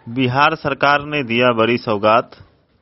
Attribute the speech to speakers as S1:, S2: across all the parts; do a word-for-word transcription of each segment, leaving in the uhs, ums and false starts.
S1: बिहार सरकार ने दिया बड़ी सौगात।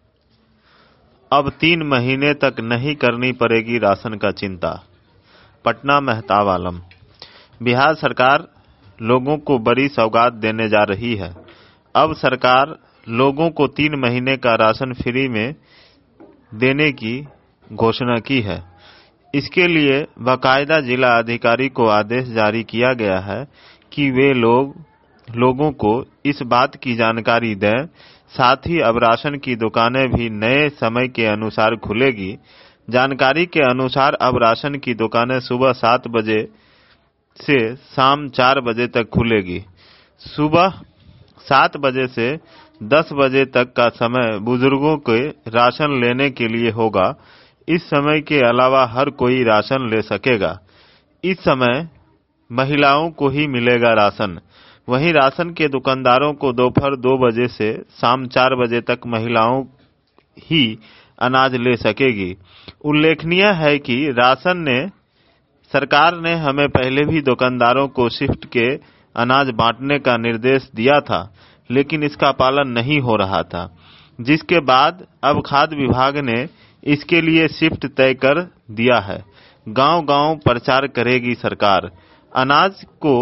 S1: अब तीन महीने तक नहीं करनी पड़ेगी राशन का चिंता। पटना मेहताब आलम। बिहार सरकार लोगों को बड़ी सौगात देने जा रही है। अब सरकार लोगों को तीन महीने का राशन फ्री में देने की घोषणा की है। इसके लिए बाकायदा जिला अधिकारी को आदेश जारी किया गया है कि वे लोग लोगों को इस बात की जानकारी दें। साथ ही अब राशन की दुकानें भी नए समय के अनुसार खुलेगी। जानकारी के अनुसार अब राशन की दुकानें सुबह सात बजे से शाम चार बजे तक खुलेगी। सुबह सात बजे से दस बजे तक का समय बुजुर्गों के राशन लेने के लिए होगा। इस समय के अलावा हर कोई राशन ले सकेगा। इस समय महिलाओं को ही मिलेगा राशन। वहीं राशन के दुकानदारों को दोपहर दो बजे से शाम चार बजे तक महिलाओं ही अनाज ले सकेगी। उल्लेखनीय है कि राशन ने सरकार ने हमें पहले भी दुकानदारों को शिफ्ट के अनाज बांटने का निर्देश दिया था, लेकिन इसका पालन नहीं हो रहा था, जिसके बाद अब खाद्य विभाग ने इसके लिए शिफ्ट तय कर दिया है। गांव-गांव प्रचार करेगी सरकार। अनाज को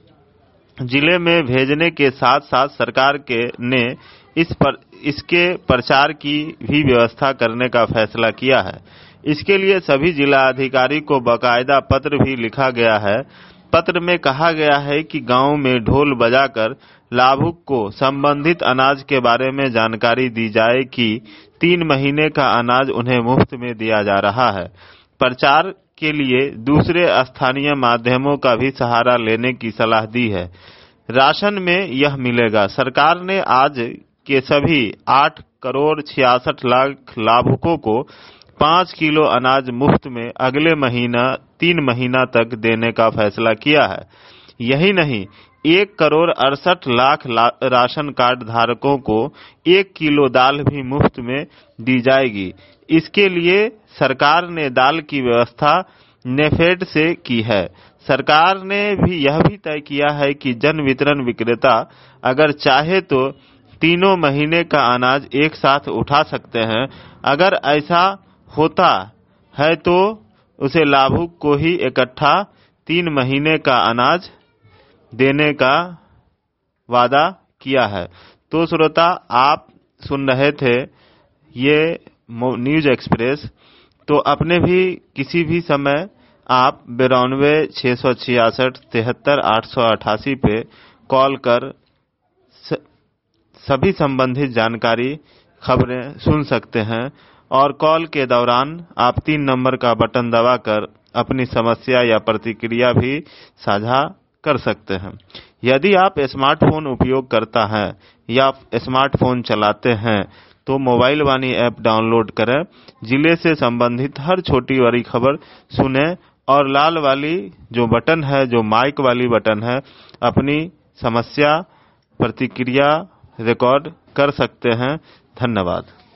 S1: जिले में भेजने के साथ साथ सरकार के ने इस पर इसके प्रचार की भी व्यवस्था करने का फैसला किया है। इसके लिए सभी जिला अधिकारी को बाकायदा पत्र भी लिखा गया है। पत्र में कहा गया है कि गांव में ढोल बजाकर लाभुक को संबंधित अनाज के बारे में जानकारी दी जाए कि तीन महीने का अनाज उन्हें मुफ्त में दिया जा रहा है। प्रचार के लिए दूसरे स्थानीय माध्यमों का भी सहारा लेने की सलाह दी है। राशन में यह मिलेगा। सरकार ने आज के सभी आठ करोड़ छियासठ लाख लाभुकों को पाँच किलो अनाज मुफ्त में अगले महीना तीन महीना तक देने का फैसला किया है। यही नहीं, एक करोड़ अड़सठ लाख राशन कार्ड धारकों को एक किलो दाल भी मुफ्त में दी जाएगी। इसके लिए सरकार ने दाल की व्यवस्था नेफेड से की है। सरकार ने भी यह भी तय किया है कि जन वितरण विक्रेता अगर चाहे तो तीनों महीने का अनाज एक साथ उठा सकते हैं। अगर ऐसा होता है तो उसे लाभुक को ही इकट्ठा तीन महीने का अनाज देने का वादा किया है। तो श्रोता, आप सुन रहे थे ये न्यूज एक्सप्रेस। तो अपने भी किसी भी समय आप बिरानवे छह सौ छियासठ तिहत्तर आठ सौ अठासी पे कॉल कर सभी संबंधित जानकारी खबरें सुन सकते हैं। और कॉल के दौरान आप तीन नंबर का बटन दबाकर अपनी समस्या या प्रतिक्रिया भी साझा कर सकते हैं। यदि आप स्मार्टफोन उपयोग करता है या स्मार्टफोन चलाते हैं तो मोबाइल वाणी ऐप डाउनलोड करें। जिले से संबंधित हर छोटी बड़ी खबर सुने और लाल वाली जो बटन है, जो माइक वाली बटन है, अपनी समस्या प्रतिक्रिया रिकॉर्ड कर सकते हैं। धन्यवाद।